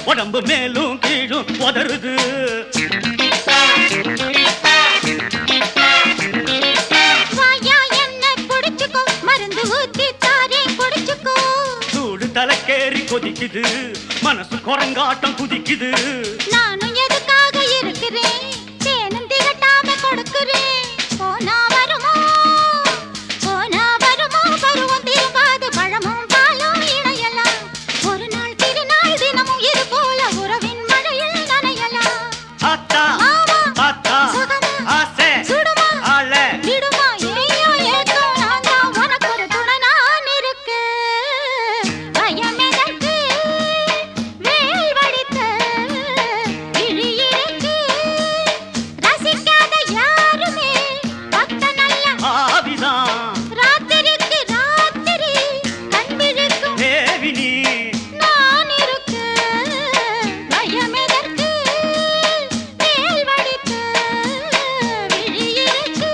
உடம்பு மேலும் கீழும் உதறுது. சூடு தலைக்கேறி கொதிக்குது, மனசு குரங்காட்டம் குதிக்குது. நானும் எதுக்காக இருக்கிறேன், தேனும் திகட்டாம கொடுக்கிறேன். போனா வருமோ பருவம் திரும்பாது, பழமும் பாலும் இணையலாம். ஒரு நாள் திருநாள் தினமும் இது போல உறவின் மழையில் நனையலாம். ஆத்தா பாத்தா ஆசை ஆள விடுமா ஏயோ ஏக்கம், நான் தான் உனக்கு ஒரு துணை நான் இருக்கு. பயம் எதற்கு, வேல் வடித்த விழி இருக்கு. ரசிக்காத யாருமே பக்த நல்ல ஆவிதான் ராத்திரிக்கு ராத்திரி கண்விழிக்கும் தேவினி. நான் இருக்கு. பயம் எதற்கு, வேல் வடித்த விழி இருக்கு.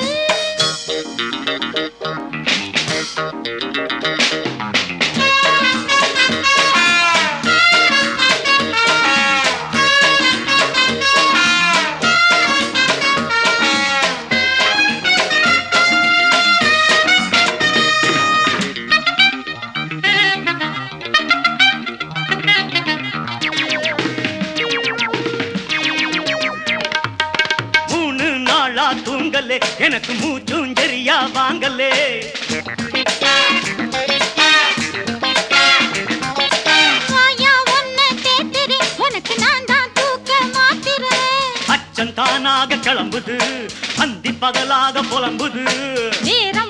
மூணு நாளா தூங்கலே, எனக்கு மூச்சும் சரியா வாங்கலே. வாயா உன்னை தேத்துறேன், உனக்கு நான் தான் தூக்க மாத்துறேன். அச்சம் தானாக கிளம்புது, அந்தி பகலாக புலம்புது. வீரம்